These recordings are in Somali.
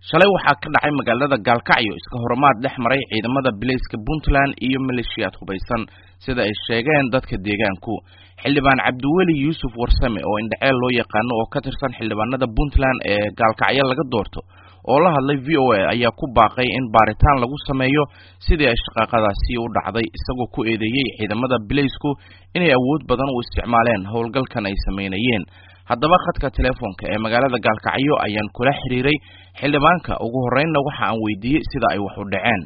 shalay waxaa ka dhacay magaalada Gaalkacyo iska hormaad dhex maray ciidamada Bileyska Puntland iyo maleeshiyad hubeysan sida ay sheegeen dadka deegaanku. Xildhibaan Cabdiweli Yuusuf Warsame oo indhaceel loo yaqaan oo ka tirsan xildhibaanada Puntland ee Gaalkacyo laga doorto oo la hadlay VOA ayaa ku baaqay in baaritaan lagu sameeyo sidii ay shaqaqadaasi u dhacday isagoo ku eedeeyay ciidamada Bileysku inay awood badan u isticmaaleen howlgalkan ay sameynayeen. haddaba khadka telefoonka ee magaalada Gaalkacyo ayaan kula xiriiray xildhibaanka ugu horeynna waxa aan weydiiyay sida ay wax u dhaceen.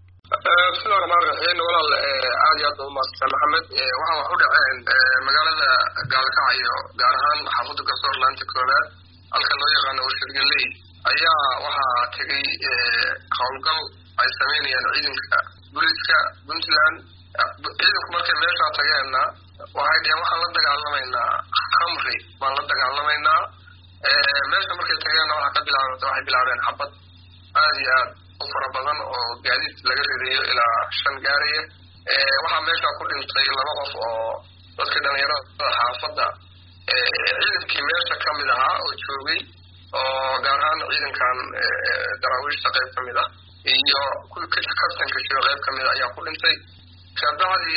walaal aad iyo aad u mahadsan Maxamed waxa wax u dhaceen magaalada Gaalkacyo gaar ahaan xaafadda Garsoor laanta koowaad halka loo yaqaan Warshadgaley ayaa waxa tagay howlgal ay sameynayaan ciidanka booliska Puntland. ciidanku markay meesha tageenna waxay dhaheen waxaan la dagaalamaynaa khamri baan la dagaalamaynaa. meesha markay tageenna waxay bilaabeen xabad aad iyo aad u fara badan oo gaadiid laga ridayo ilaa 5 gaariye. waxaa meesha ku dhintay 2 qof oo dadka dhalinyarada xaafadda ciidankii meesha ka mid ahaa oo joogay oo gaar ahaan ciidankan daraawiishta qayb ka mid ah iyo kabtanka jooga qayb ka mid ayaa ku dhintay. kabacdi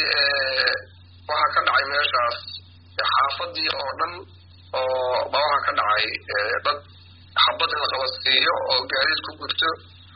waxaa ka dhacay meeshaas xaafadii oo dhan oo waxaa ka dhacay dad xabad la qabadsiiyo oo gaadiid ku gubto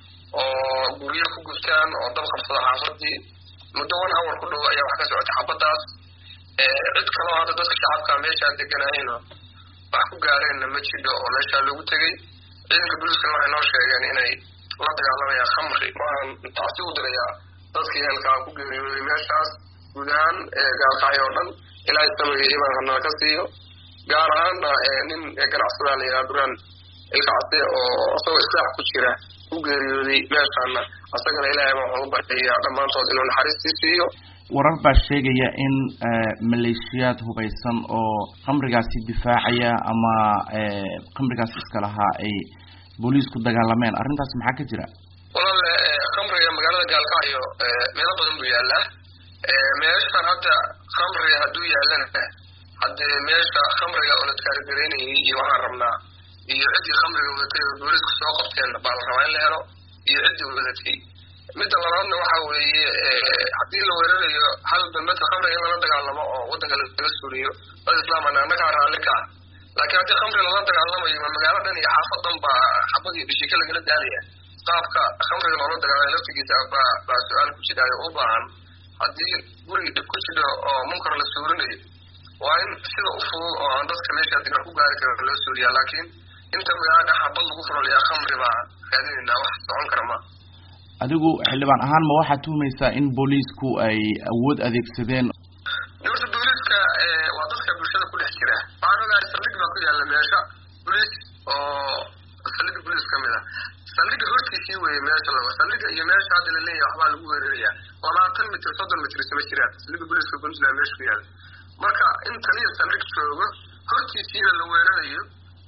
oo guryo ku gubtaan oo dab qabsada xaafadii muddo 1 hour ku dhow ayaa wax ka socotay xabadaas. cid kaloo hadda dadka shacabka meesha deganayeen wax ku gaareen ma jiro oo meesha lagu tagay. ciidanka booliska waxay noo sheegeen inay la dagaalamayaan khamri. waxaan taasi u dirayaa dadkii halkaa ku geeriyooday meeshaas guud ahaan Gaalkacyo oo dhan ilaahay sameeyay imaanka ka siiyo gaar ahaan nin ganacsada la yiraahdo Duran ilkaasi oo asoo islaax ku jira ku geeriyooday meeshaana asagana ilaahay wuxuu u bartay dhamaantood inuu naxariis siiyo. warar baa sheegaya in maleeshiyad hubeysan oo khamrigaasi difaacaya ama khamrigaas iska lahaa ay booliisku dagaalameen arrintaas maxaa ka jira? walaal khamriga magaalada Gaalkacyo meelo badan buu yaalaa. meeshan hadda khamriga hadduu yaalana haddee meesha khamriga oo la taarigareynayay iyo waxaan rabnaa iyo ciddii khamriga wadatay oo booliisku soo qabteen baa la rabaa in la helo iyo ciddii wadatay. midda labaadna waxa weeye haddii la weerarayo hal dambeedka khamriga in lala dagaalamo oo waddanka laga suuriyo dad islaamana annaga raalli ka ah. laakiin haddii khamriga lala dagaalamayo magaaladan iyo xaafadan baa xabadii bishika lagala daalaya. qaabka khamriga loola dagaalamayo laftigiisa baa su-aal ku jiraayo u baahan. haddii guriga dhib ku jiro oo munkar la suurinayo waa in sida u fudud oo aan dadka meesha degan ku gaari karin loo suuriyaa. laakiin inta magaalada xabad lagu furaliyaa khamri baa raadinayna wax socon kara ma. adigu xildhibaan ahaan ma waxaad tuhmaysaa in booliisku ay awood adeegsadeen? horta booliiska waa dadka bulshada ku dhex jira. waxaan ogahay saldhig baa ku yaalla meesha booliis oo saldhigga booliis ka mid ah. saldhigga hortiisii weeye meesha saldhigga iyo meesha hadda la leeyahay waxbaa lagu weerarayaa 20 mitir 30 mitir isma jiraan saldhigga booliiska Puntland meesha ku yaalla. marka in taliya saldhig joogo hortiisiina la weerarayo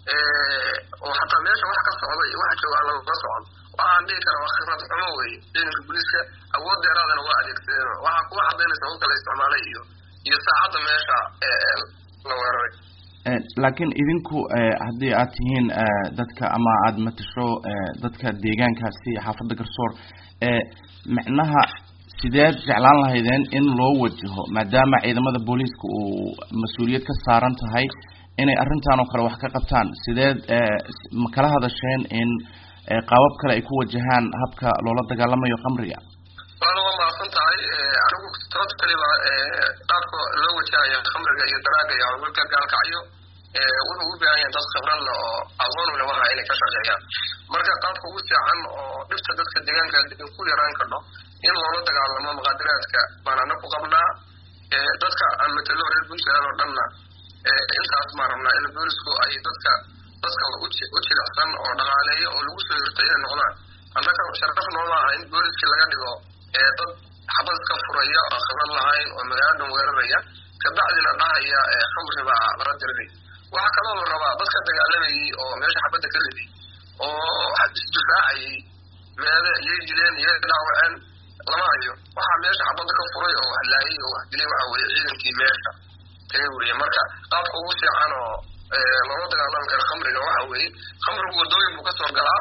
oo hataa meesha wax ka socda iyo waxa jooga laga socon waxaan dhihi karaa waa khibrad xumo weeye. ciidanka booliiska awood dheeraadana waa adeegsadeen. waxaa kuwa cadaynaysa u kala isticmaalay iyo saacadda meesha la weeraray. laakiin idinku haddii aad tihiin dadka ama aad matasho dadka deegaankaasi xaafadda Garsoor macnaha sideed jeclaan lahaydeen in loo wajaho maadaama ciidamada booliiska uu mas'uuliyad ka saaran tahay inay arrintan oo kale wax ka qabtaan? sideed ma kala hadasheen in qaabab kale ay ku wajahaan habka loola dagaalamayo khamriga? waa mahadsan tahay. anigu sababta kaliba qaabka loo wajahayo khamriga iyo daraaga iyo howlgalka Gaalkacyo wuxuu u baahan yahay dad khibrad leh oo aqoon u leh waxa inay ka shaqeeyaan. marka qaabka ugu fiican oo dhibta dadka deegaanka ku yaraan karno in loola dagaalamo muqaadaraadka baan anaga ku qabnaa. dadka aan matalo reer Puntland oo dhanna intaas ma rabnaa in boolisku ay dadka u jilicsan oo dhaqaaleeyo oo lagu soo hirtay inay noqdaan. annaga sharaf nooma aha in booliska laga dhigo dad xabad ka furaya oo khibrad lahayn oo magaaladan weeraraya kabacdina dhahaya khamri baa laga diray. waxaa kaloo la rabaa dadka dagaalamayay oo meesha xabadda ka riday oo isdifaacayay meede iyay dileen iyay dhaawaceen lama hayo. waxaa meesha xabadda ka furay oo wax laayay oo wax dilay waxa weeye ciidankii meesha tagay weeye. marka qaabka ugu fiican oo loola dagaalami karo khamriga waxa weeye khamrigu wadooyin buu ka soo galaa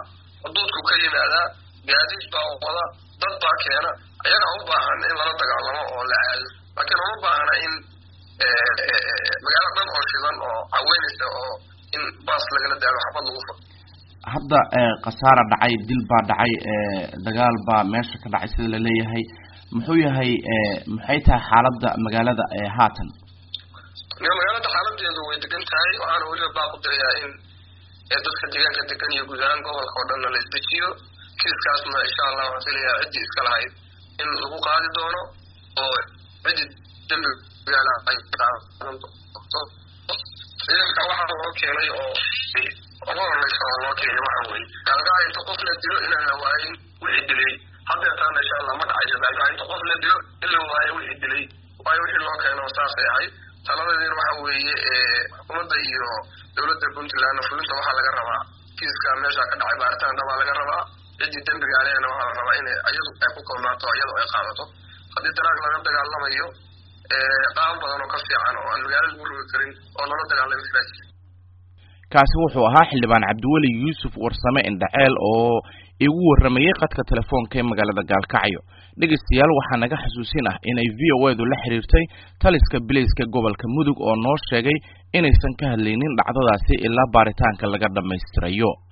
xuduudku ka yimaadaa gaadiid baa wada dad baa keena ayaga u baahan in lala dagaalamo oo la aado laakiin uma baahna in magaalo dhan oo shidan oo caweynaysa oo in baas lagala daago xabad lagu furo hadda khasaara dhacay dil baa dhacay dagaal baa meesha ka dhacay sida la leeyahay muxuu yahay maxay tahay xaaladda magaalada haatan magaalada xaaladeedu way degan tahay waxaana weliba baaq u dirayaa in dadka deegaanka degan iyo guud ahaan gobolka oo dhanna la isdejiyo kiiskaasna insha allah waxaan filayaa ciddii iska lahayd in lagu qaadi doono oo ciddii dembigaala ay qaadan doonto ciidanka waxaa loo keenay oo ugu horeysa oo loo keenay waxa weeye gaalgaca inta qof la dilo inaan la waayin wixii dilay haddeetaana insha allah ma dhacayso gaalgaca inta qof la dilo in la waayo wixii dilay waayo wixii loo keeno saasay ahayd taladeedina waxa weeye xukuumadda iyo dowladda puntland fulinta waxaa laga rabaa kiiska meesha ka dhacay baaritaan dhabaa laga rabaa ciddii dembiga lehna waxaa la rabaa inay iyadu ay ku koobnaato iyadu ay qaadato haddii daraag laga dagaalamayo qaab badan oo ka fiican oo aan magaalada lagu rogi karin oo lala dagaalami karaa kaasi wuxuu ahaa xildhibaan cabdiweli yuusuf warsame indhaceel oo igu waramayay qadka telefoonka ee magaalada gaalkacyo dhegeystayaal waxaa naga xasuusin ah inay VOA-du la xiriirtay taliska bilayska gobolka mudug oo noo sheegay inaysan ka hadlaynin dhacdadaasi ilaa baaritaanka laga dhammaystirayo